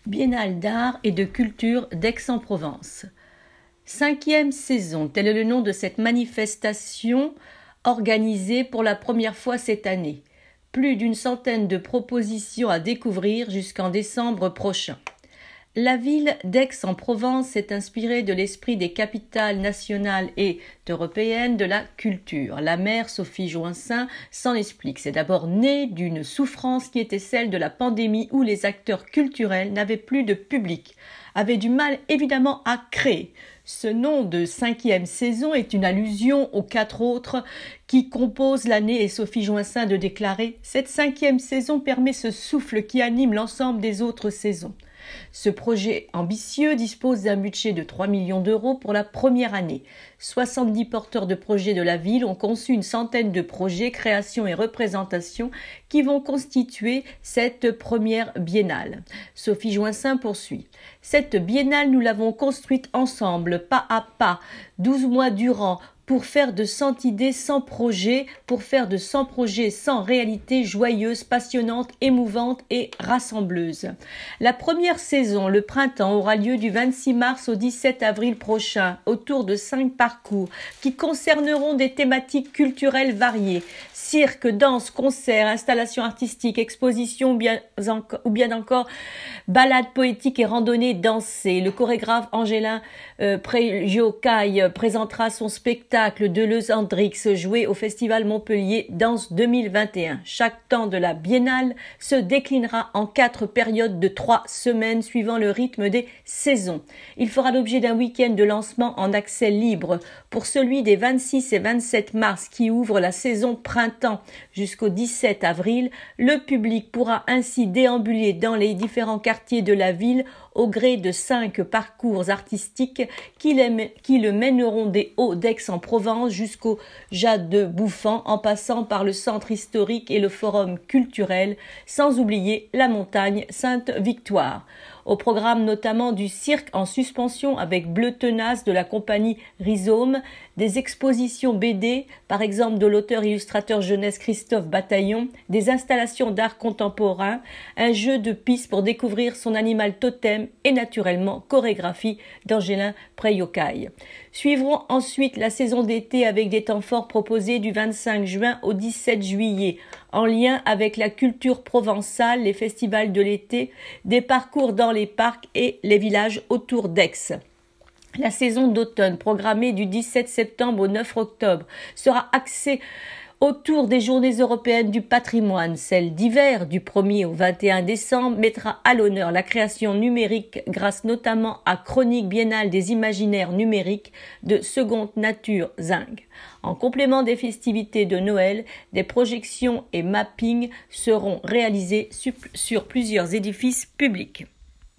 Biennale d'art et de culture d'Aix-en-Provence. 5e saison, tel est le nom de cette manifestation organisée pour la première fois cette année. Plus d'une centaine de propositions à découvrir jusqu'en décembre prochain. La ville d'Aix-en-Provence s'est inspirée de l'esprit des capitales nationales et européennes de la culture. La maire Sophie Joinsin s'en explique. C'est d'abord né d'une souffrance qui était celle de la pandémie où les acteurs culturels n'avaient plus de public, avaient du mal évidemment à créer. Ce nom de 5e saison est une allusion aux 4 autres qui composent l'année et Sophie Joinsin de déclarer « Cette 5e saison permet ce souffle qui anime l'ensemble des autres saisons ». Ce projet ambitieux dispose d'un budget de 3 millions d'euros pour la première année. 70 porteurs de projets de la ville ont conçu une centaine de projets, créations et représentations qui vont constituer cette première biennale. Sophie Joinsin poursuit. Cette biennale, nous l'avons construite ensemble, pas à pas, 12 mois durant, pour faire de 100 idées sans projet, pour faire de 100 projets sans réalité joyeuse, passionnante, émouvante et rassembleuse. La première saison, le printemps, aura lieu du 26 mars au 17 avril prochain, autour de 5 parcours qui concerneront des thématiques culturelles variées. Cirque, danse, concerts, installations artistiques, expositions ou bien encore balades poétiques et randonnées dansées. Le chorégraphe Angelin Prejiokaï présentera son spectacle Deleuze-Hendrix joué au Festival Montpellier Danse 2021. Chaque temps de la biennale se déclinera en 4 périodes de 3 semaines suivant le rythme des saisons. Il fera l'objet d'un week-end de lancement en accès libre. Pour celui des 26 et 27 mars qui ouvre la saison printemps jusqu'au 17 avril, le public pourra ainsi déambuler dans les différents quartiers de la ville au gré de 5 parcours artistiques qui le mèneront des Hauts d'Aix-en-Provence jusqu'au Jade de Bouffant en passant par le centre historique et le forum culturel, sans oublier la montagne Sainte-Victoire. Au programme notamment du cirque en suspension avec Bleu Tenace de la compagnie Rhizome, des expositions BD, par exemple de l'auteur-illustrateur jeunesse Christophe Bataillon, des installations d'art contemporain, un jeu de pistes pour découvrir son animal totem et naturellement chorégraphie d'Angelin Prejiokaï. Suivront ensuite la saison d'été avec des temps forts proposés du 25 juin au 17 juillet, en lien avec la culture provençale, les festivals de l'été, des parcours dans les parcs et les villages autour d'Aix. La saison d'automne, programmée du 17 septembre au 9 octobre, sera axée autour des journées européennes du patrimoine. Celle d'hiver, du 1er au 21 décembre, mettra à l'honneur la création numérique grâce notamment à Chronique biennale des imaginaires numériques de Seconde Nature Zinc. En complément des festivités de Noël, des projections et mappings seront réalisés sur plusieurs édifices publics.